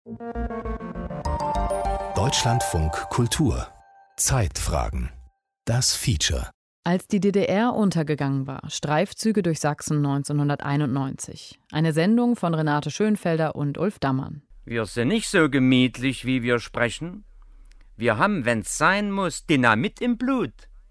Deutschlandfunk Kultur. Zeitfragen. Das Feature. Als die DDR untergegangen war, Streifzüge durch Sachsen 1991. Eine Sendung von Renate Schönfelder und Ulf Dammann. Wir sind nicht so gemütlich, wie wir sprechen. Wir haben, wenn's sein muss, Dynamit im Blut.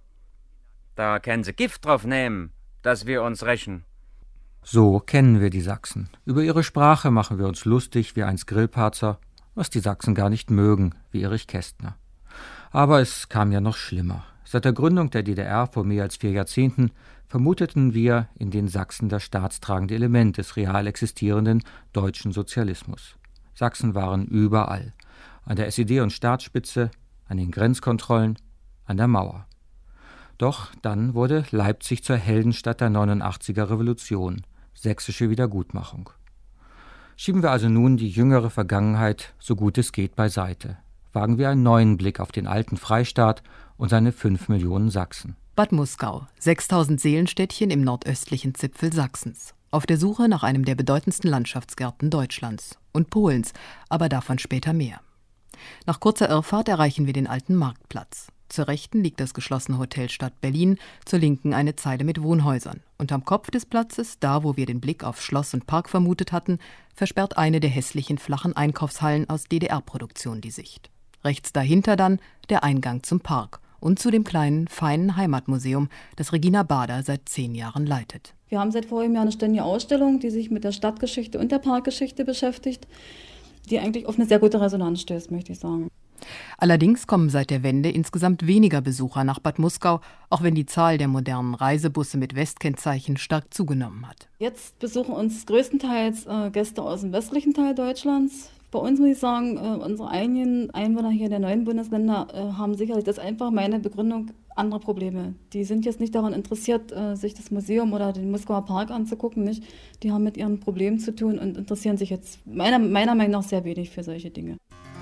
Da können sie Gift drauf nehmen, dass wir uns rächen. So kennen wir die Sachsen. Über ihre Sprache machen wir uns lustig wie einst Grillparzer, was die Sachsen gar nicht mögen, wie Erich Kästner. Aber es kam ja noch schlimmer. Seit der Gründung der DDR vor mehr als 4 Jahrzehnten vermuteten wir in den Sachsen das staatstragende Element des real existierenden deutschen Sozialismus. Sachsen waren überall. An der SED- und Staatsspitze, an den Grenzkontrollen, an der Mauer. Doch dann wurde Leipzig zur Heldenstadt der 89er Revolution, sächsische Wiedergutmachung. Schieben wir also nun die jüngere Vergangenheit, so gut es geht, beiseite. Wagen wir einen neuen Blick auf den alten Freistaat und seine 5 Millionen Sachsen. Bad Muskau, 6000 Seelenstädtchen im nordöstlichen Zipfel Sachsens. Auf der Suche nach einem der bedeutendsten Landschaftsgärten Deutschlands und Polens, aber davon später mehr. Nach kurzer Irrfahrt erreichen wir den alten Marktplatz. Zur Rechten liegt das geschlossene Hotel Stadt Berlin, zur Linken eine Zeile mit Wohnhäusern. Und am Kopf des Platzes, da wo wir den Blick auf Schloss und Park vermutet hatten, versperrt eine der hässlichen flachen Einkaufshallen aus DDR-Produktion die Sicht. Rechts dahinter dann der Eingang zum Park und zu dem kleinen, feinen Heimatmuseum, das Regina Bader seit 10 Jahren leitet. Wir haben seit vorigem Jahr eine ständige Ausstellung, die sich mit der Stadtgeschichte und der Parkgeschichte beschäftigt, die eigentlich auf eine sehr gute Resonanz stößt, möchte ich sagen. Allerdings kommen seit der Wende insgesamt weniger Besucher nach Bad Muskau, auch wenn die Zahl der modernen Reisebusse mit Westkennzeichen stark zugenommen hat. Jetzt besuchen uns größtenteils Gäste aus dem westlichen Teil Deutschlands. Bei uns muss ich sagen, unsere eigenen Einwohner hier in den neuen Bundesländer haben sicherlich, das ist einfach meine Begründung, andere Probleme. Die sind jetzt nicht daran interessiert, sich das Museum oder den Muskauer Park anzugucken, nicht. Die haben mit ihren Problemen zu tun und interessieren sich jetzt meiner Meinung nach sehr wenig für solche Dinge.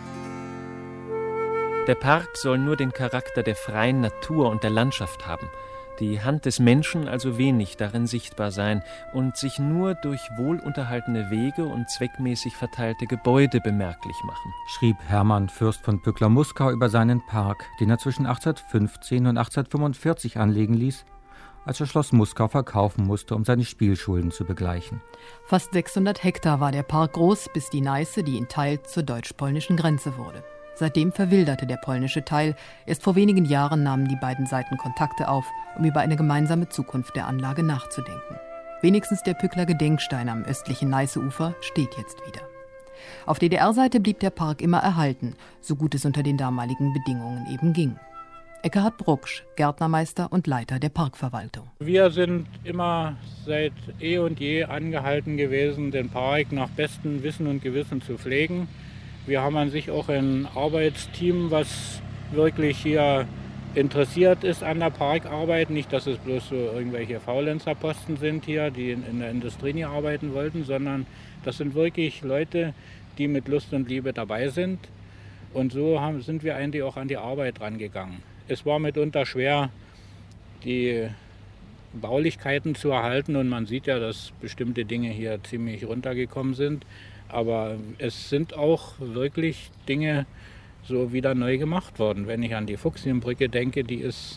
Der Park soll nur den Charakter der freien Natur und der Landschaft haben, die Hand des Menschen also wenig darin sichtbar sein und sich nur durch wohlunterhaltene Wege und zweckmäßig verteilte Gebäude bemerklich machen, schrieb Hermann Fürst von Pückler-Muskau über seinen Park, den er zwischen 1815 und 1845 anlegen ließ, als er Schloss Muskau verkaufen musste, um seine Spielschulden zu begleichen. Fast 600 Hektar war der Park groß, bis die Neiße, die ihn teilt, zur deutsch-polnischen Grenze wurde. Seitdem verwilderte der polnische Teil. Erst vor wenigen Jahren nahmen die beiden Seiten Kontakte auf, um über eine gemeinsame Zukunft der Anlage nachzudenken. Wenigstens der Pückler Gedenkstein am östlichen Neiße-Ufer steht jetzt wieder. Auf DDR-Seite blieb der Park immer erhalten, so gut es unter den damaligen Bedingungen eben ging. Ekkehard Brucksch, Gärtnermeister und Leiter der Parkverwaltung. Wir sind immer seit eh und je angehalten gewesen, den Park nach bestem Wissen und Gewissen zu pflegen. Wir haben an sich auch ein Arbeitsteam, was wirklich hier interessiert ist an der Parkarbeit. Nicht, dass es bloß so irgendwelche Faulenzerposten sind hier, die in der Industrie nie arbeiten wollten, sondern das sind wirklich Leute, die mit Lust und Liebe dabei sind. Und so sind wir eigentlich auch an die Arbeit rangegangen. Es war mitunter schwer, die Baulichkeiten zu erhalten und man sieht ja, dass bestimmte Dinge hier ziemlich runtergekommen sind. Aber es sind auch wirklich Dinge so wieder neu gemacht worden. Wenn ich an die Fuchsienbrücke denke, die ist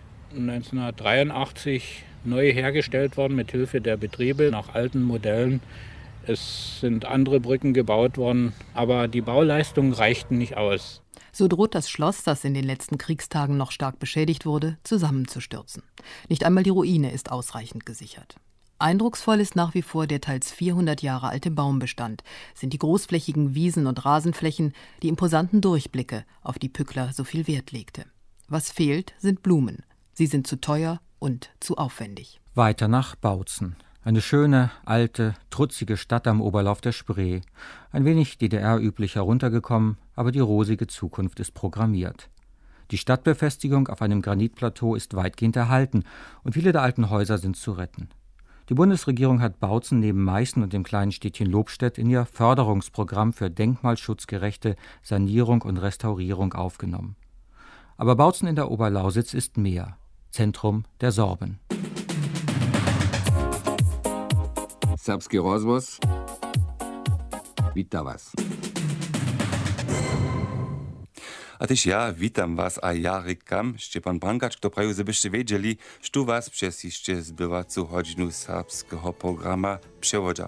1983 neu hergestellt worden mit Hilfe der Betriebe nach alten Modellen. Es sind andere Brücken gebaut worden, aber die Bauleistungen reichten nicht aus. So droht das Schloss, das in den letzten Kriegstagen noch stark beschädigt wurde, zusammenzustürzen. Nicht einmal die Ruine ist ausreichend gesichert. Eindrucksvoll ist nach wie vor der teils 400 Jahre alte Baumbestand, sind die großflächigen Wiesen- und Rasenflächen, die imposanten Durchblicke, auf die Pückler so viel Wert legte. Was fehlt, sind Blumen. Sie sind zu teuer und zu aufwendig. Weiter nach Bautzen. Eine schöne, alte, trutzige Stadt am Oberlauf der Spree. Ein wenig DDR-üblich heruntergekommen, aber die rosige Zukunft ist programmiert. Die Stadtbefestigung auf einem Granitplateau ist weitgehend erhalten und viele der alten Häuser sind zu retten. Die Bundesregierung hat Bautzen neben Meißen und dem kleinen Städtchen Lobstedt in ihr Förderungsprogramm für denkmalschutzgerechte Sanierung und Restaurierung aufgenommen. Aber Bautzen in der Oberlausitz ist mehr. Zentrum der Sorben. Serbski rozvoz, vita vas. A tyś ja witam was, a ja rykam Szczepan Brankacz, kto prawie żebyście wiedzieli, że was przez jeszcze zbywacą godzinu serbskiego programa przewodza.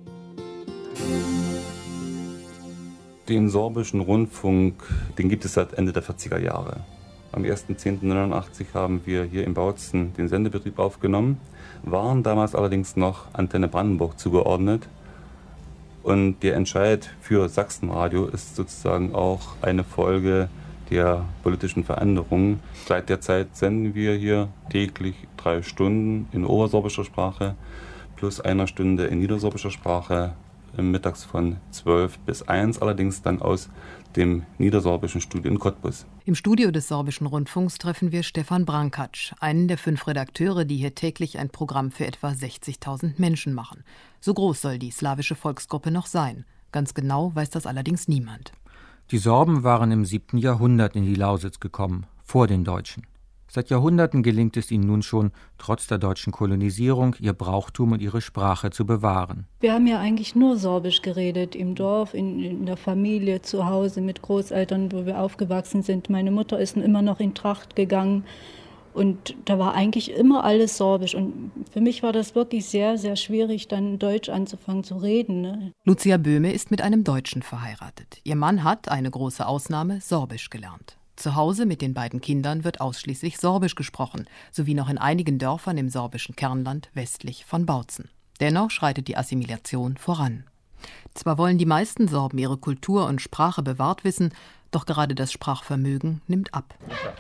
Den sorbischen Rundfunk, den gibt es seit Ende der 40er Jahre. Am 1.10.89 haben wir hier in Bautzen den Sendebetrieb aufgenommen, waren damals allerdings noch Antenne Brandenburg zugeordnet. Und der Entscheid für Sachsenradio ist sozusagen auch eine Folge der politischen Veränderungen. Seit der Zeit senden wir hier täglich 3 Stunden in obersorbischer Sprache plus 1 Stunde in niedersorbischer Sprache, mittags von 12 bis 1, allerdings dann aus dem niedersorbischen Studio in Cottbus. Im Studio des Sorbischen Rundfunks treffen wir Stefan Brankacz, einen der 5 Redakteure, die hier täglich ein Programm für etwa 60.000 Menschen machen. So groß soll die slawische Volksgruppe noch sein. Ganz genau weiß das allerdings niemand. Die Sorben waren im 7. Jahrhundert in die Lausitz gekommen, vor den Deutschen. Seit Jahrhunderten gelingt es ihnen nun schon, trotz der deutschen Kolonisierung, ihr Brauchtum und ihre Sprache zu bewahren. Wir haben ja eigentlich nur Sorbisch geredet, im Dorf, in der Familie, zu Hause, mit Großeltern, wo wir aufgewachsen sind. Meine Mutter ist immer noch in Tracht gegangen und da war eigentlich immer alles Sorbisch. Und für mich war das wirklich sehr, sehr schwierig, dann Deutsch anzufangen zu reden. Ne? Lucia Böhme ist mit einem Deutschen verheiratet. Ihr Mann hat, eine große Ausnahme, Sorbisch gelernt. Zu Hause mit den beiden Kindern wird ausschließlich Sorbisch gesprochen, sowie noch in einigen Dörfern im sorbischen Kernland westlich von Bautzen. Dennoch schreitet die Assimilation voran. Zwar wollen die meisten Sorben ihre Kultur und Sprache bewahrt wissen, doch gerade das Sprachvermögen nimmt ab.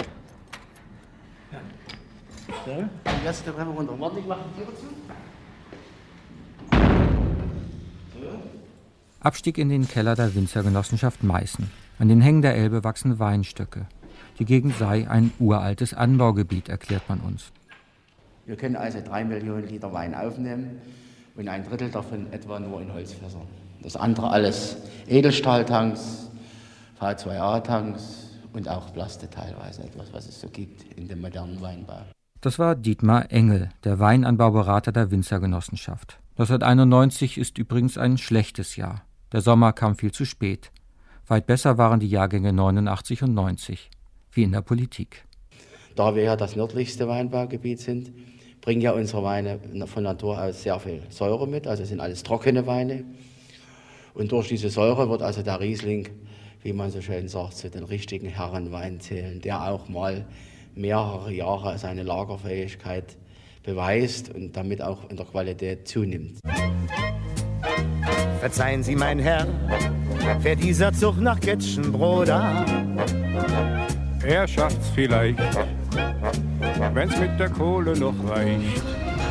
Abstieg in den Keller der Winzergenossenschaft Meißen. An den Hängen der Elbe wachsen Weinstöcke. Die Gegend sei ein uraltes Anbaugebiet, erklärt man uns. Wir können also 3 Millionen Liter Wein aufnehmen und 1/3 davon etwa nur in Holzfässern. Das andere alles Edelstahltanks, V2A-Tanks und auch Plaste teilweise, etwas, was es so gibt in dem modernen Weinbau. Das war Dietmar Engel, der Weinanbauberater der Winzergenossenschaft. 1991 ist übrigens ein schlechtes Jahr. Der Sommer kam viel zu spät. Weit besser waren die Jahrgänge 89 und 90, wie in der Politik. Da wir ja das nördlichste Weinbaugebiet sind, bringen ja unsere Weine von Natur aus sehr viel Säure mit, also sind alles trockene Weine. Und durch diese Säure wird also der Riesling, wie man so schön sagt, zu den richtigen Herrenwein zählen, der auch mal mehrere Jahre seine Lagerfähigkeit beweist und damit auch in der Qualität zunimmt. Verzeihen Sie, mein Herr, fährt dieser Zug nach Getschenbroda? Er schafft's vielleicht, wenn's mit der Kohle noch reicht.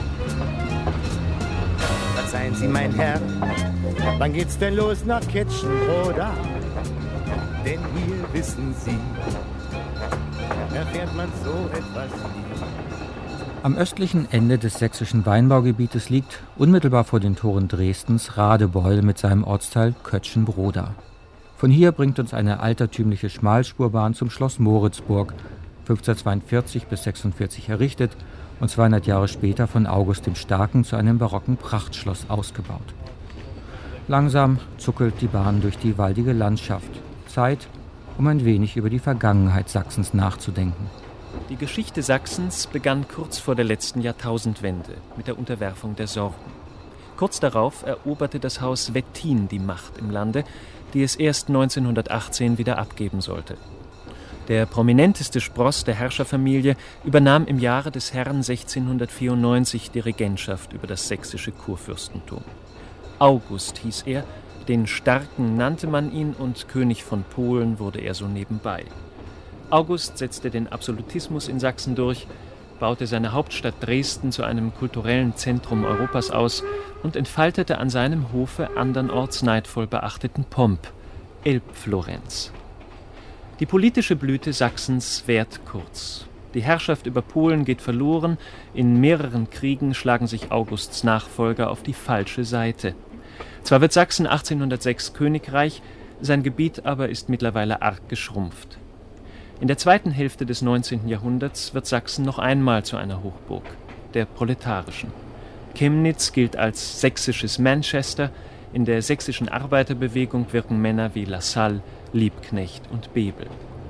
Verzeihen Sie, mein Herr, wann geht's denn los nach Getschenbroda? Denn hier, wissen Sie, erfährt man so etwas nie. Am östlichen Ende des sächsischen Weinbaugebietes liegt, unmittelbar vor den Toren Dresdens, Radebeul mit seinem Ortsteil Kötschenbroda. Von hier bringt uns eine altertümliche Schmalspurbahn zum Schloss Moritzburg, 1542 bis 46 errichtet und 200 Jahre später von August dem Starken zu einem barocken Prachtschloss ausgebaut. Langsam zuckelt die Bahn durch die waldige Landschaft. Zeit, um ein wenig über die Vergangenheit Sachsens nachzudenken. Die Geschichte Sachsens begann kurz vor der letzten Jahrtausendwende mit der Unterwerfung der Sorben. Kurz darauf eroberte das Haus Wettin die Macht im Lande, die es erst 1918 wieder abgeben sollte. Der prominenteste Spross der Herrscherfamilie übernahm im Jahre des Herrn 1694 die Regentschaft über das sächsische Kurfürstentum. August hieß er, den Starken nannte man ihn und König von Polen wurde er so nebenbei. August setzte den Absolutismus in Sachsen durch, baute seine Hauptstadt Dresden zu einem kulturellen Zentrum Europas aus und entfaltete an seinem Hofe andernorts neidvoll beachteten Pomp, Elbflorenz. Die politische Blüte Sachsens währt kurz. Die Herrschaft über Polen geht verloren, in mehreren Kriegen schlagen sich Augusts Nachfolger auf die falsche Seite. Zwar wird Sachsen 1806 Königreich, sein Gebiet aber ist mittlerweile arg geschrumpft. In der zweiten Hälfte des 19. Jahrhunderts wird Sachsen noch einmal zu einer Hochburg, der proletarischen. Chemnitz gilt als sächsisches Manchester, In der sächsischen Arbeiterbewegung wirken Männer wie Lassalle, Liebknecht und Bebel.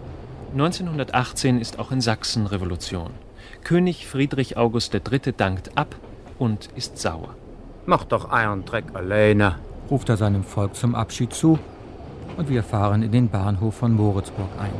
1918 ist auch in Sachsen Revolution. König Friedrich August III. Dankt ab und ist sauer. Mach doch euren Dreck alleine, ruft er seinem Volk zum Abschied zu, und wir fahren in den Bahnhof von Moritzburg ein.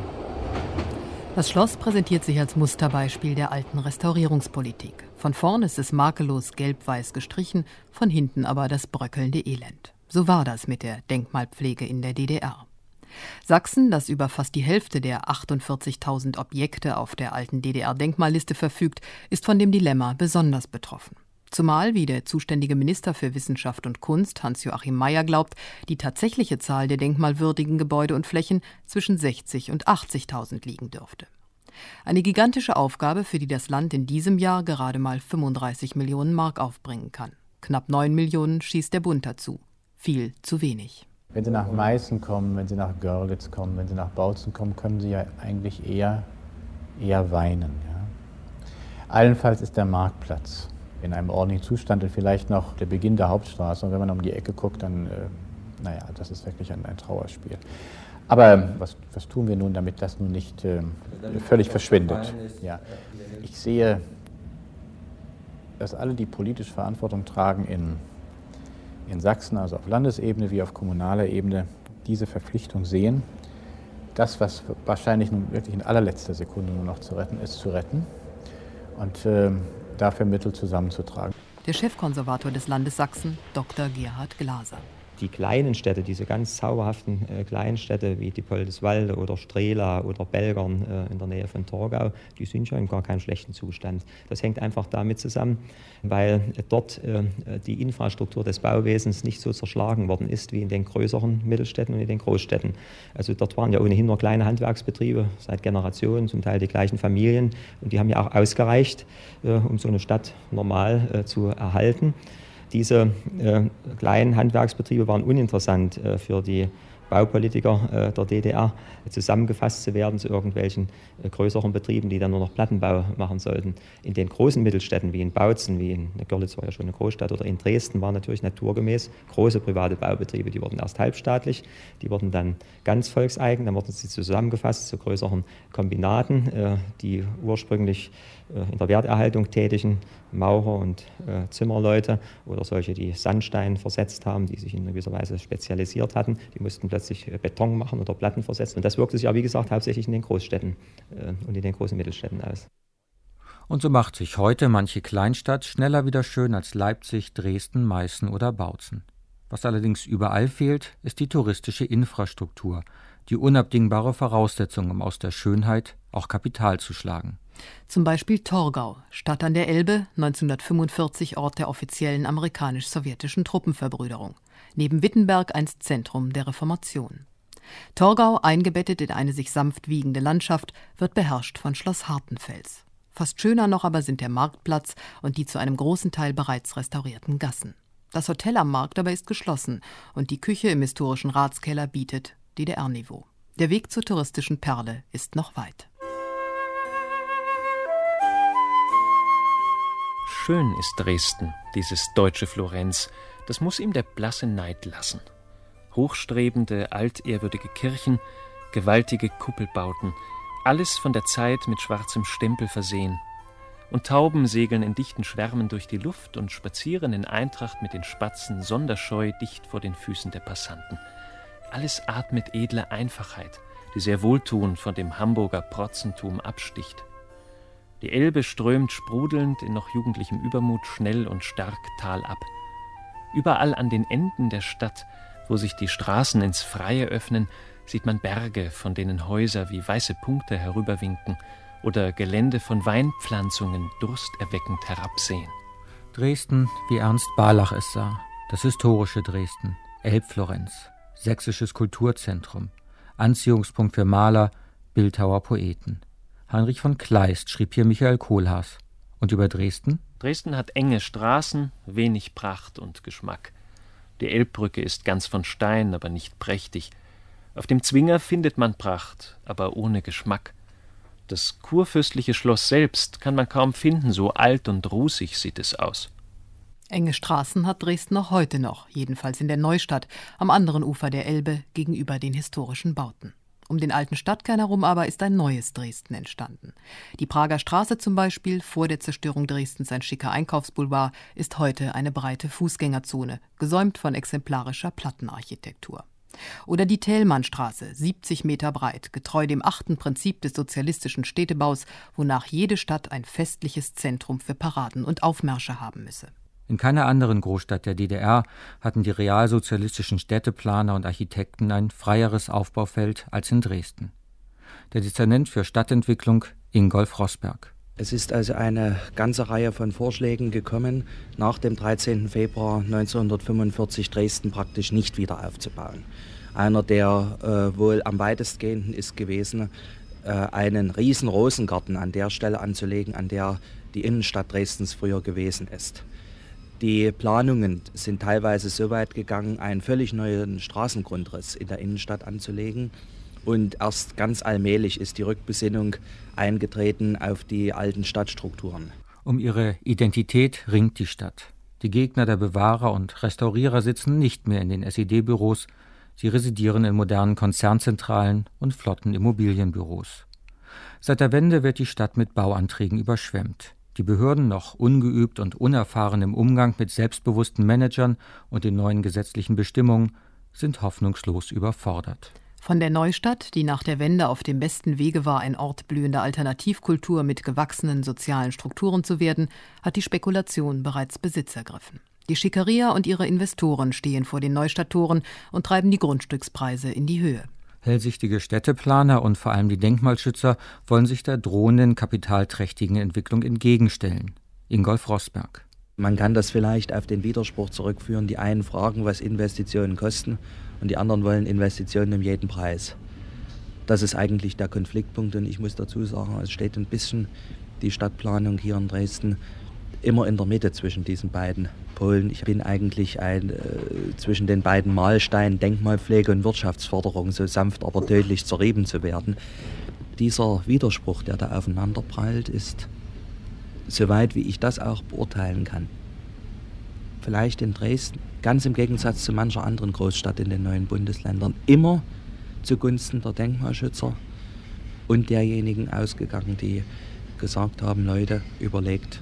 Das Schloss präsentiert sich als Musterbeispiel der alten Restaurierungspolitik. Von vorn ist es makellos gelb-weiß gestrichen, von hinten aber das bröckelnde Elend. So war das mit der Denkmalpflege in der DDR. Sachsen, das über fast die Hälfte der 48.000 Objekte auf der alten DDR-Denkmalliste verfügt, ist von dem Dilemma besonders betroffen. Zumal, wie der zuständige Minister für Wissenschaft und Kunst, Hans-Joachim Mayer, glaubt, die tatsächliche Zahl der denkmalwürdigen Gebäude und Flächen zwischen 60.000 und 80.000 liegen dürfte. Eine gigantische Aufgabe, für die das Land in diesem Jahr gerade mal 35 Millionen Mark aufbringen kann. Knapp 9 Millionen schießt der Bund dazu. Viel zu wenig. Wenn Sie nach Meißen kommen, wenn Sie nach Görlitz kommen, wenn Sie nach Bautzen kommen, können Sie ja eigentlich eher weinen. Ja? Allenfalls ist der Marktplatz in einem ordentlichen Zustand und vielleicht noch der Beginn der Hauptstraße. Und wenn man um die Ecke guckt, dann, das ist wirklich ein Trauerspiel. Aber was tun wir nun, damit das nun nicht völlig verschwindet? Ja. Ich sehe, dass alle, die politisch Verantwortung tragen in Sachsen, also auf Landesebene wie auf kommunaler Ebene, diese Verpflichtung sehen, das, was wahrscheinlich nun wirklich in allerletzter Sekunde nur noch zu retten ist, zu retten und dafür Mittel zusammenzutragen. Der Chefkonservator des Landes Sachsen, Dr. Gerhard Glaser. Die kleinen Städte, diese ganz zauberhaften kleinen Städte wie Diepoldeswalde oder Strehla oder Belgern in der Nähe von Torgau, die sind ja in gar keinem schlechten Zustand. Das hängt einfach damit zusammen, weil dort die Infrastruktur des Bauwesens nicht so zerschlagen worden ist wie in den größeren Mittelstädten und in den Großstädten. Also dort waren ja ohnehin nur kleine Handwerksbetriebe seit Generationen, zum Teil die gleichen Familien, und die haben ja auch ausgereicht, um so eine Stadt normal zu erhalten. Diese kleinen Handwerksbetriebe waren uninteressant für die Baupolitiker der DDR, zusammengefasst zu werden zu irgendwelchen größeren Betrieben, die dann nur noch Plattenbau machen sollten. In den großen Mittelstädten, wie in Bautzen, wie in Görlitz war ja schon eine Großstadt, oder in Dresden, waren natürlich naturgemäß große private Baubetriebe. Die wurden erst halbstaatlich, die wurden dann ganz volkseigen, dann wurden sie zusammengefasst zu größeren Kombinaten, die ursprünglich in der Werterhaltung tätigen Maurer und Zimmerleute oder solche, die Sandstein versetzt haben, die sich in gewisser Weise spezialisiert hatten, die mussten plötzlich Beton machen oder Platten versetzen. Und das wirkte sich ja, wie gesagt, hauptsächlich in den Großstädten und in den großen Mittelstädten aus. Und so macht sich heute manche Kleinstadt schneller wieder schön als Leipzig, Dresden, Meißen oder Bautzen. Was allerdings überall fehlt, ist die touristische Infrastruktur, die unabdingbare Voraussetzung, um aus der Schönheit auch Kapital zu schlagen. Zum Beispiel Torgau, Stadt an der Elbe, 1945 Ort der offiziellen amerikanisch-sowjetischen Truppenverbrüderung. Neben Wittenberg einst Zentrum der Reformation. Torgau, eingebettet in eine sich sanft wiegende Landschaft, wird beherrscht von Schloss Hartenfels. Fast schöner noch aber sind der Marktplatz und die zu einem großen Teil bereits restaurierten Gassen. Das Hotel am Markt aber ist geschlossen und die Küche im historischen Ratskeller bietet DDR-Niveau. Der Weg zur touristischen Perle ist noch weit. Schön ist Dresden, dieses deutsche Florenz. Das muss ihm der blasse Neid lassen. Hochstrebende, altehrwürdige Kirchen, gewaltige Kuppelbauten, alles von der Zeit mit schwarzem Stempel versehen. Und Tauben segeln in dichten Schwärmen durch die Luft und spazieren in Eintracht mit den Spatzen sonderscheu dicht vor den Füßen der Passanten. Alles atmet edle Einfachheit, die sehr wohltuend von dem Hamburger Protzentum absticht. Die Elbe strömt sprudelnd in noch jugendlichem Übermut schnell und stark talab. Überall an den Enden der Stadt, wo sich die Straßen ins Freie öffnen, sieht man Berge, von denen Häuser wie weiße Punkte herüberwinken oder Gelände von Weinpflanzungen dursterweckend herabsehen. Dresden, wie Ernst Barlach es sah, das historische Dresden, Elbflorenz, sächsisches Kulturzentrum, Anziehungspunkt für Maler, Bildhauer, Poeten. Heinrich von Kleist schrieb hier Michael Kohlhaas. Und über Dresden? Dresden hat enge Straßen, wenig Pracht und Geschmack. Die Elbbrücke ist ganz von Stein, aber nicht prächtig. Auf dem Zwinger findet man Pracht, aber ohne Geschmack. Das kurfürstliche Schloss selbst kann man kaum finden, so alt und rußig sieht es aus. Enge Straßen hat Dresden auch heute noch, jedenfalls in der Neustadt, am anderen Ufer der Elbe, gegenüber den historischen Bauten. Um den alten Stadtkern herum aber ist ein neues Dresden entstanden. Die Prager Straße zum Beispiel, vor der Zerstörung Dresdens ein schicker Einkaufsboulevard, ist heute eine breite Fußgängerzone, gesäumt von exemplarischer Plattenarchitektur. Oder die Thälmannstraße, 70 Meter breit, getreu dem 8. Prinzip des sozialistischen Städtebaus, wonach jede Stadt ein festliches Zentrum für Paraden und Aufmärsche haben müsse. In keiner anderen Großstadt der DDR hatten die realsozialistischen Städteplaner und Architekten ein freieres Aufbaufeld als in Dresden. Der Dezernent für Stadtentwicklung Ingolf Roßberg. Es ist also eine ganze Reihe von Vorschlägen gekommen, nach dem 13. Februar 1945 Dresden praktisch nicht wieder aufzubauen. Einer der wohl am weitestgehenden ist gewesen, einen riesen Rosengarten an der Stelle anzulegen, an der die Innenstadt Dresdens früher gewesen ist. Die Planungen sind teilweise so weit gegangen, einen völlig neuen Straßengrundriss in der Innenstadt anzulegen. Und erst ganz allmählich ist die Rückbesinnung eingetreten auf die alten Stadtstrukturen. Um ihre Identität ringt die Stadt. Die Gegner der Bewahrer und Restaurierer sitzen nicht mehr in den SED-Büros, sie residieren in modernen Konzernzentralen und flotten Immobilienbüros. Seit der Wende wird die Stadt mit Bauanträgen überschwemmt. Die Behörden, noch ungeübt und unerfahren im Umgang mit selbstbewussten Managern und den neuen gesetzlichen Bestimmungen, sind hoffnungslos überfordert. Von der Neustadt, die nach der Wende auf dem besten Wege war, ein Ort blühender Alternativkultur mit gewachsenen sozialen Strukturen zu werden, hat die Spekulation bereits Besitz ergriffen. Die Schickeria und ihre Investoren stehen vor den Neustadttoren und treiben die Grundstückspreise in die Höhe. Hellsichtige Städteplaner und vor allem die Denkmalschützer wollen sich der drohenden kapitalträchtigen Entwicklung entgegenstellen. Ingolf Roßberg. Man kann das vielleicht auf den Widerspruch zurückführen. Die einen fragen, was Investitionen kosten, und die anderen wollen Investitionen um jeden Preis. Das ist eigentlich der Konfliktpunkt, und ich muss dazu sagen, es steht ein bisschen die Stadtplanung hier in Dresden immer in der Mitte zwischen diesen beiden Polen. Ich bin eigentlich zwischen den beiden Mahlsteinen Denkmalpflege und Wirtschaftsförderung, so sanft aber tödlich zerrieben zu werden. Dieser Widerspruch, der da aufeinander prallt, ist, soweit wie ich das auch beurteilen kann, vielleicht in Dresden, ganz im Gegensatz zu mancher anderen Großstadt in den neuen Bundesländern, immer zugunsten der Denkmalschützer und derjenigen ausgegangen, die gesagt haben, Leute, überlegt,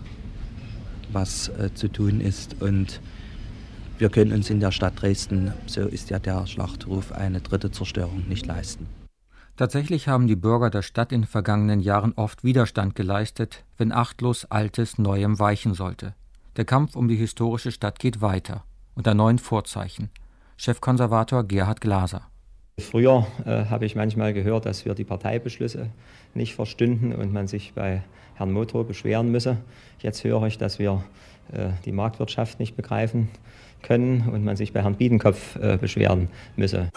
was zu tun ist, und wir können uns in der Stadt Dresden, so ist ja der Schlachtruf, eine dritte Zerstörung nicht leisten. Tatsächlich haben die Bürger der Stadt in den vergangenen Jahren oft Widerstand geleistet, wenn achtlos Altes Neuem weichen sollte. Der Kampf um die historische Stadt geht weiter, unter neuen Vorzeichen. Chefkonservator Gerhard Glaser. Früher habe ich manchmal gehört, dass wir die Parteibeschlüsse nicht verstünden und man sich bei Herrn Motto beschweren müsse. Jetzt höre ich, dass wir die Marktwirtschaft nicht begreifen können und man sich bei Herrn Biedenkopf beschweren müsse.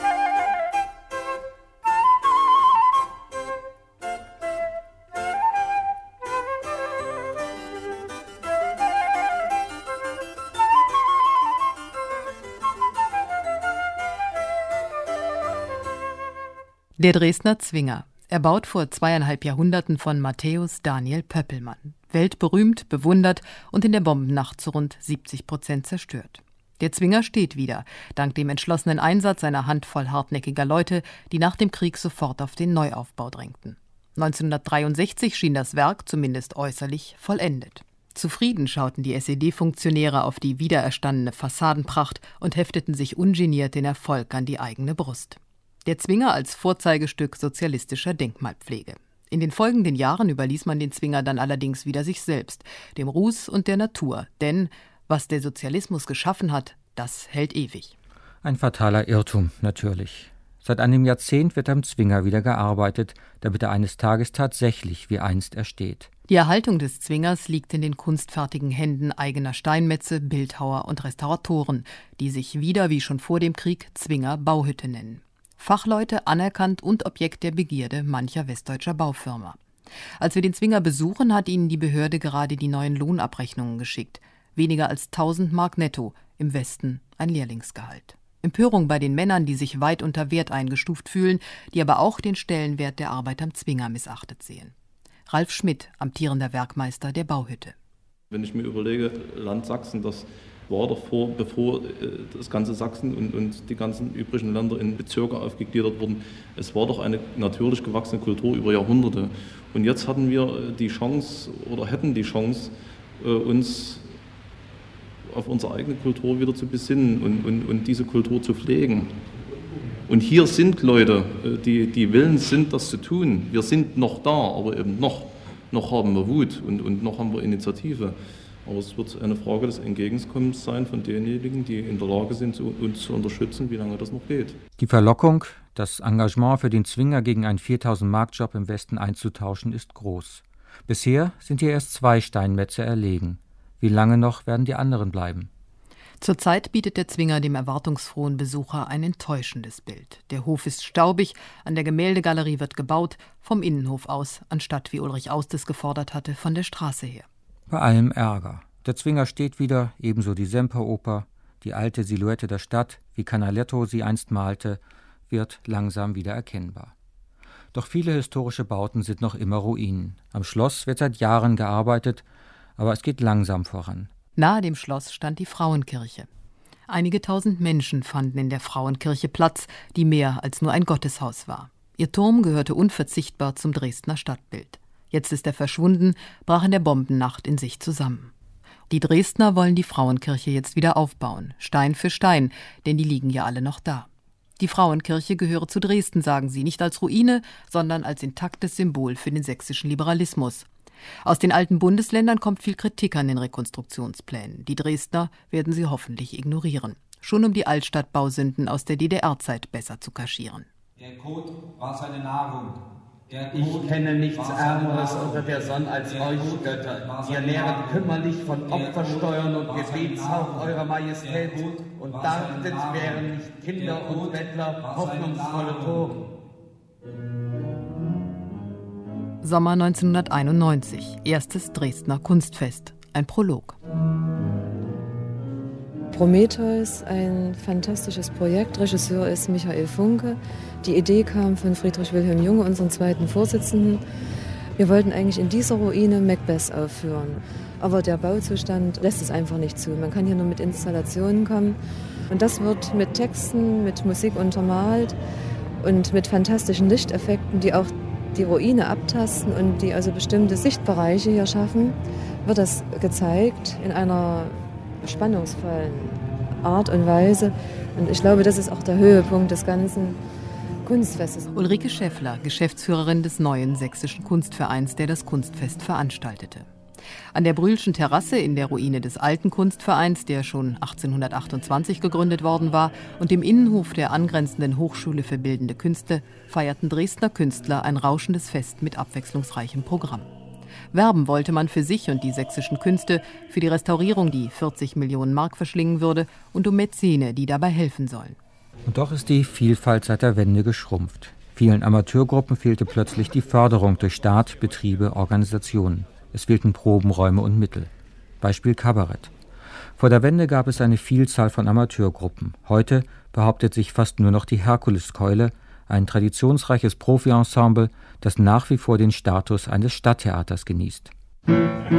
Der Dresdner Zwinger, erbaut vor 2,5 Jahrhunderten von Matthäus Daniel Pöppelmann. Weltberühmt, bewundert und in der Bombennacht zu rund 70% zerstört. Der Zwinger steht wieder, dank dem entschlossenen Einsatz einer Handvoll hartnäckiger Leute, die nach dem Krieg sofort auf den Neuaufbau drängten. 1963 schien das Werk, zumindest äußerlich, vollendet. Zufrieden schauten die SED-Funktionäre auf die wiedererstandene Fassadenpracht und hefteten sich ungeniert den Erfolg an die eigene Brust. Der Zwinger als Vorzeigestück sozialistischer Denkmalpflege. In den folgenden Jahren überließ man den Zwinger dann allerdings wieder sich selbst, dem Ruß und der Natur. Denn was der Sozialismus geschaffen hat, das hält ewig. Ein fataler Irrtum, natürlich. Seit einem Jahrzehnt wird am Zwinger wieder gearbeitet, damit er eines Tages tatsächlich wie einst ersteht. Die Erhaltung des Zwingers liegt in den kunstfertigen Händen eigener Steinmetze, Bildhauer und Restauratoren, die sich wieder wie schon vor dem Krieg Zwinger Bauhütte nennen. Fachleute, anerkannt und Objekt der Begierde mancher westdeutscher Baufirma. Als wir den Zwinger besuchen, hat ihnen die Behörde gerade die neuen Lohnabrechnungen geschickt. Weniger als 1000 Mark netto, im Westen ein Lehrlingsgehalt. Empörung bei den Männern, die sich weit unter Wert eingestuft fühlen, die aber auch den Stellenwert der Arbeit am Zwinger missachtet sehen. Ralf Schmidt, amtierender Werkmeister der Bauhütte. Wenn ich mir überlege, Land Sachsen, das war doch bevor das ganze Sachsen und die ganzen übrigen Länder in Bezirke aufgegliedert wurden, es war doch eine natürlich gewachsene Kultur über Jahrhunderte. Und jetzt hatten wir die Chance oder hätten die Chance, uns auf unsere eigene Kultur wieder zu besinnen und diese Kultur zu pflegen. Und hier sind Leute, die willens sind, das zu tun. Wir sind noch da, aber eben noch haben wir Wut und noch haben wir Initiative. Aber es wird eine Frage des Entgegenkommens sein von denjenigen, die in der Lage sind, uns zu unterstützen, wie lange das noch geht. Die Verlockung, das Engagement für den Zwinger gegen einen 4.000-Mark-Job im Westen einzutauschen, ist groß. Bisher sind hier erst 2 Steinmetze erlegen. Wie lange noch werden die anderen bleiben? Zurzeit bietet der Zwinger dem erwartungsfrohen Besucher ein enttäuschendes Bild. Der Hof ist staubig, an der Gemäldegalerie wird gebaut, vom Innenhof aus, anstatt, wie Ulrich Aust es gefordert hatte, von der Straße her. Bei allem Ärger. Der Zwinger steht wieder, ebenso die Semperoper, die alte Silhouette der Stadt, wie Canaletto sie einst malte, wird langsam wieder erkennbar. Doch viele historische Bauten sind noch immer Ruinen. Am Schloss wird seit Jahren gearbeitet, aber es geht langsam voran. Nahe dem Schloss stand die Frauenkirche. Einige tausend Menschen fanden in der Frauenkirche Platz, die mehr als nur ein Gotteshaus war. Ihr Turm gehörte unverzichtbar zum Dresdner Stadtbild. Jetzt ist er verschwunden, brach in der Bombennacht in sich zusammen. Die Dresdner wollen die Frauenkirche jetzt wieder aufbauen, Stein für Stein, denn die liegen ja alle noch da. Die Frauenkirche gehöre zu Dresden, sagen sie, nicht als Ruine, sondern als intaktes Symbol für den sächsischen Liberalismus. Aus den alten Bundesländern kommt viel Kritik an den Rekonstruktionsplänen. Die Dresdner werden sie hoffentlich ignorieren, schon um die Altstadtbausünden aus der DDR-Zeit besser zu kaschieren. Der Kot war seine Nahrung. Ich kenne nichts Ärmeres unter der Sonne als euch, Götter. Ihr nähret kümmerlich von Opfersteuern und Gebetshauch eurer Majestät und dachtet, wären nicht Kinder und Bettler hoffnungsvolle Toren. Sommer 1991, erstes Dresdner Kunstfest, ein Prolog. Prometheus, ein fantastisches Projekt. Regisseur ist Michael Funke. Die Idee kam von Friedrich Wilhelm Junge, unserem zweiten Vorsitzenden. Wir wollten eigentlich in dieser Ruine Macbeth aufführen. Aber der Bauzustand lässt es einfach nicht zu. Man kann hier nur mit Installationen kommen. Und das wird mit Texten, mit Musik untermalt und mit fantastischen Lichteffekten, die auch die Ruine abtasten und die also bestimmte Sichtbereiche hier schaffen, wird das gezeigt in einer spannungsvollen Art und Weise. Und ich glaube, das ist auch der Höhepunkt des ganzen Kunstfestes. Ulrike Schäffler, Geschäftsführerin des neuen sächsischen Kunstvereins, der das Kunstfest veranstaltete. An der Brühlschen Terrasse in der Ruine des alten Kunstvereins, der schon 1828 gegründet worden war, und im Innenhof der angrenzenden Hochschule für Bildende Künste feierten Dresdner Künstler ein rauschendes Fest mit abwechslungsreichem Programm. Werben wollte man für sich und die sächsischen Künste, für die Restaurierung, die 40 Millionen Mark verschlingen würde, und um Mäzene, die dabei helfen sollen. Und doch ist die Vielfalt seit der Wende geschrumpft. Vielen Amateurgruppen fehlte plötzlich die Förderung durch Staat, Betriebe, Organisationen. Es fehlten Probenräume und Mittel. Beispiel Kabarett. Vor der Wende gab es eine Vielzahl von Amateurgruppen. Heute behauptet sich fast nur noch die Herkuleskeule, ein traditionsreiches Profi-Ensemble, das nach wie vor den Status eines Stadttheaters genießt. Wir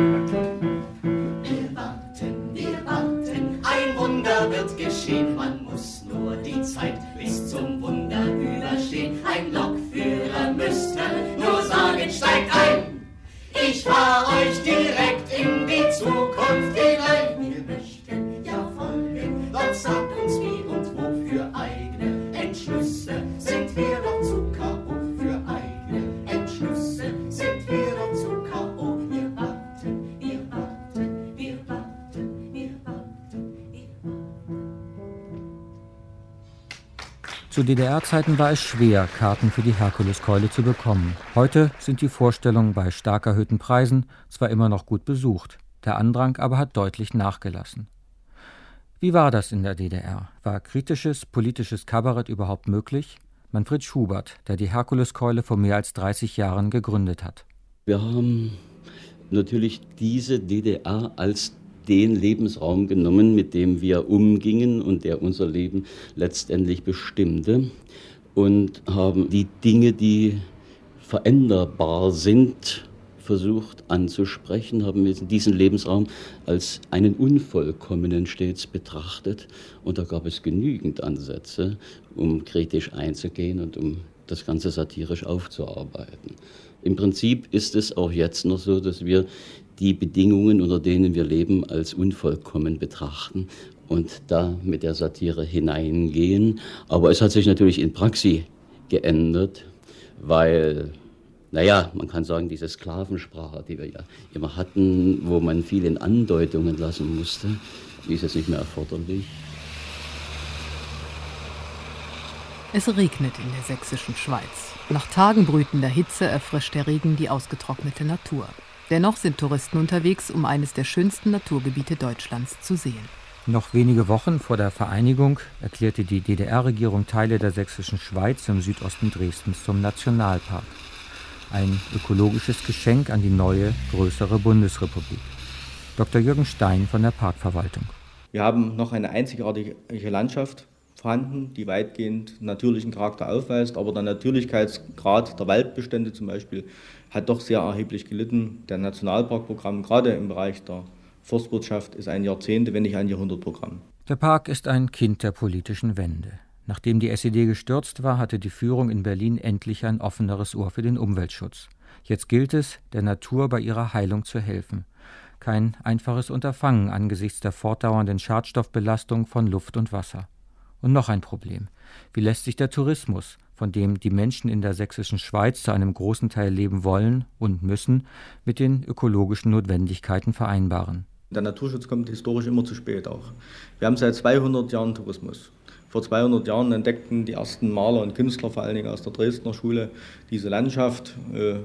warten, ein Wunder wird geschehen. Man muss nur die Zeit bis zum Wunder überstehen. Ein Lokführer müsste nur sagen, steigt ein. Ich fahr euch direkt in die Zukunft hinein. Wir möchten ja folgen, doch sagt uns wie und wo. Für eigene Entschlüsse sind wir doch zu K.O. Für eigene Entschlüsse sind wir doch zu K.O. Wir warten, wir warten, wir warten, wir warten, wir warten. Zu DDR-Zeiten war es schwer, Karten für die Herkuleskeule zu bekommen. Heute sind die Vorstellungen bei stark erhöhten Preisen zwar immer noch gut besucht, der Andrang aber hat deutlich nachgelassen. Wie war das in der DDR? War kritisches, politisches Kabarett überhaupt möglich? Manfred Schubert, der die Herkuleskeule vor mehr als 30 Jahren gegründet hat. Wir haben natürlich diese DDR als den Lebensraum genommen, mit dem wir umgingen und der unser Leben letztendlich bestimmte, und haben die Dinge, die veränderbar sind, versucht anzusprechen, haben wir diesen Lebensraum als einen unvollkommenen stets betrachtet. Und da gab es genügend Ansätze, um kritisch einzugehen und um das Ganze satirisch aufzuarbeiten. Im Prinzip ist es auch jetzt noch so, dass wir die Bedingungen, unter denen wir leben, als unvollkommen betrachten und da mit der Satire hineingehen. Aber es hat sich natürlich in Praxis geändert, weil, man kann sagen, diese Sklavensprache, die wir ja immer hatten, wo man viel in Andeutungen lassen musste, die ist jetzt nicht mehr erforderlich. Es regnet in der sächsischen Schweiz. Nach Tagen brütender Hitze erfrischt der Regen die ausgetrocknete Natur. Dennoch sind Touristen unterwegs, um eines der schönsten Naturgebiete Deutschlands zu sehen. Noch wenige Wochen vor der Vereinigung erklärte die DDR-Regierung Teile der sächsischen Schweiz im Südosten Dresdens zum Nationalpark. Ein ökologisches Geschenk an die neue, größere Bundesrepublik. Dr. Jürgen Stein von der Parkverwaltung. Wir haben noch eine einzigartige Landschaft vorhanden, die weitgehend natürlichen Charakter aufweist, aber der Natürlichkeitsgrad der Waldbestände zum Beispiel hat doch sehr erheblich gelitten. Der Nationalparkprogramm, gerade im Bereich der Forstwirtschaft, ist ein Jahrzehnte, wenn nicht ein Jahrhundertprogramm. Der Park ist ein Kind der politischen Wende. Nachdem die SED gestürzt war, hatte die Führung in Berlin endlich ein offeneres Ohr für den Umweltschutz. Jetzt gilt es, der Natur bei ihrer Heilung zu helfen. Kein einfaches Unterfangen angesichts der fortdauernden Schadstoffbelastung von Luft und Wasser. Und noch ein Problem. Wie lässt sich der Tourismus, von dem die Menschen in der sächsischen Schweiz zu einem großen Teil leben wollen und müssen, mit den ökologischen Notwendigkeiten vereinbaren? Der Naturschutz kommt historisch immer zu spät auch. Wir haben seit 200 Jahren Tourismus. Vor 200 Jahren entdeckten die ersten Maler und Künstler, vor allen Dingen aus der Dresdner Schule, diese Landschaft.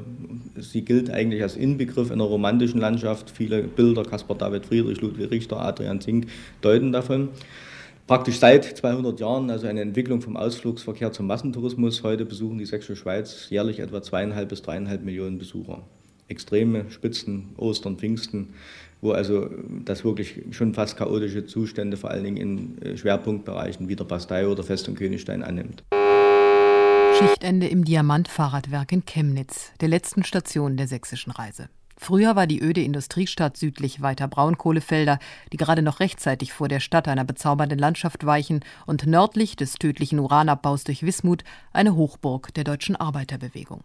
Sie gilt eigentlich als Inbegriff einer romantischen Landschaft. Viele Bilder, Caspar David Friedrich, Ludwig Richter, Adrian Zink, deuten davon. Praktisch seit 200 Jahren, also eine Entwicklung vom Ausflugsverkehr zum Massentourismus. Heute besuchen die sächsische Schweiz jährlich etwa 2,5 bis 3,5 Millionen Besucher. Extreme Spitzen, Ostern, Pfingsten, wo also das wirklich schon fast chaotische Zustände vor allen Dingen in Schwerpunktbereichen wie der Bastei oder Festung Königstein annimmt. Schichtende im Diamant-Fahrradwerk in Chemnitz, der letzten Station der sächsischen Reise. Früher war die öde Industriestadt südlich weiter Braunkohlefelder, die gerade noch rechtzeitig vor der Stadt einer bezaubernden Landschaft weichen, und nördlich des tödlichen Uranabbaus durch Wismut eine Hochburg der deutschen Arbeiterbewegung.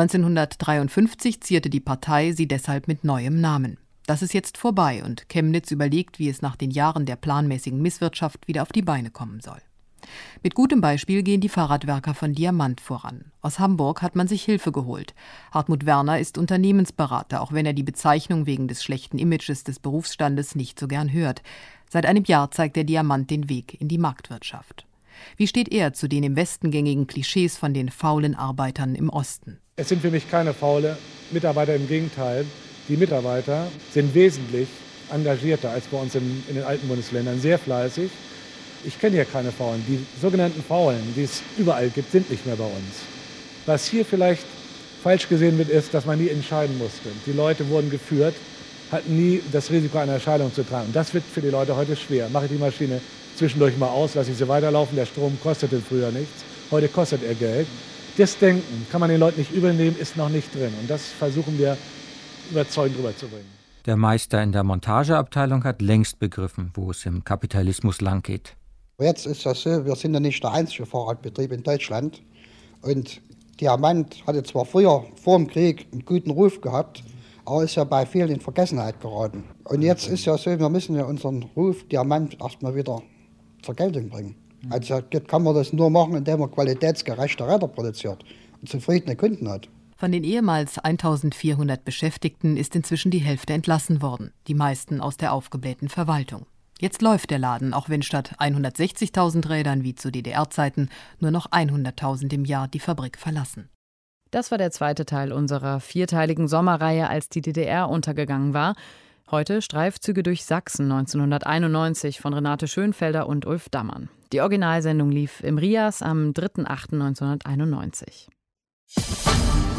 1953 zierte die Partei sie deshalb mit neuem Namen. Das ist jetzt vorbei und Chemnitz überlegt, wie es nach den Jahren der planmäßigen Misswirtschaft wieder auf die Beine kommen soll. Mit gutem Beispiel gehen die Fahrradwerker von Diamant voran. Aus Hamburg hat man sich Hilfe geholt. Hartmut Werner ist Unternehmensberater, auch wenn er die Bezeichnung wegen des schlechten Images des Berufsstandes nicht so gern hört. Seit einem Jahr zeigt der Diamant den Weg in die Marktwirtschaft. Wie steht er zu den im Westen gängigen Klischees von den faulen Arbeitern im Osten? Es sind für mich keine faule Mitarbeiter, im Gegenteil. Die Mitarbeiter sind wesentlich engagierter als bei uns in den alten Bundesländern, sehr fleißig. Ich kenne hier keine Faulen. Die sogenannten Faulen, die es überall gibt, sind nicht mehr bei uns. Was hier vielleicht falsch gesehen wird, ist, dass man nie entscheiden musste. Die Leute wurden geführt, hatten nie das Risiko einer Entscheidung zu tragen. Das wird für die Leute heute schwer. Mache ich die Maschine zwischendurch mal aus, lasse ich sie weiterlaufen. Der Strom kostete früher nichts. Heute kostet er Geld. Das Denken kann man den Leuten nicht übel nehmen, ist noch nicht drin. Und das versuchen wir überzeugend rüberzubringen. Der Meister in der Montageabteilung hat längst begriffen, wo es im Kapitalismus langgeht. Jetzt ist das so, wir sind ja nicht der einzige Fahrradbetrieb in Deutschland. Und Diamant hatte zwar früher vor dem Krieg einen guten Ruf gehabt, aber ist ja bei vielen in Vergessenheit geraten. Und jetzt ist ja so, wir müssen ja unseren Ruf Diamant erstmal wieder zur Geltung bringen. Also kann man das nur machen, indem man qualitätsgerechte Räder produziert und zufriedene Kunden hat. Von den ehemals 1400 Beschäftigten ist inzwischen die Hälfte entlassen worden, die meisten aus der aufgeblähten Verwaltung. Jetzt läuft der Laden, auch wenn statt 160.000 Rädern wie zu DDR-Zeiten nur noch 100.000 im Jahr die Fabrik verlassen. Das war der zweite Teil unserer vierteiligen Sommerreihe, als die DDR untergegangen war. Heute Streifzüge durch Sachsen 1991 von Renate Schönfelder und Ulf Dammann. Die Originalsendung lief im RIAS am 3.8.1991.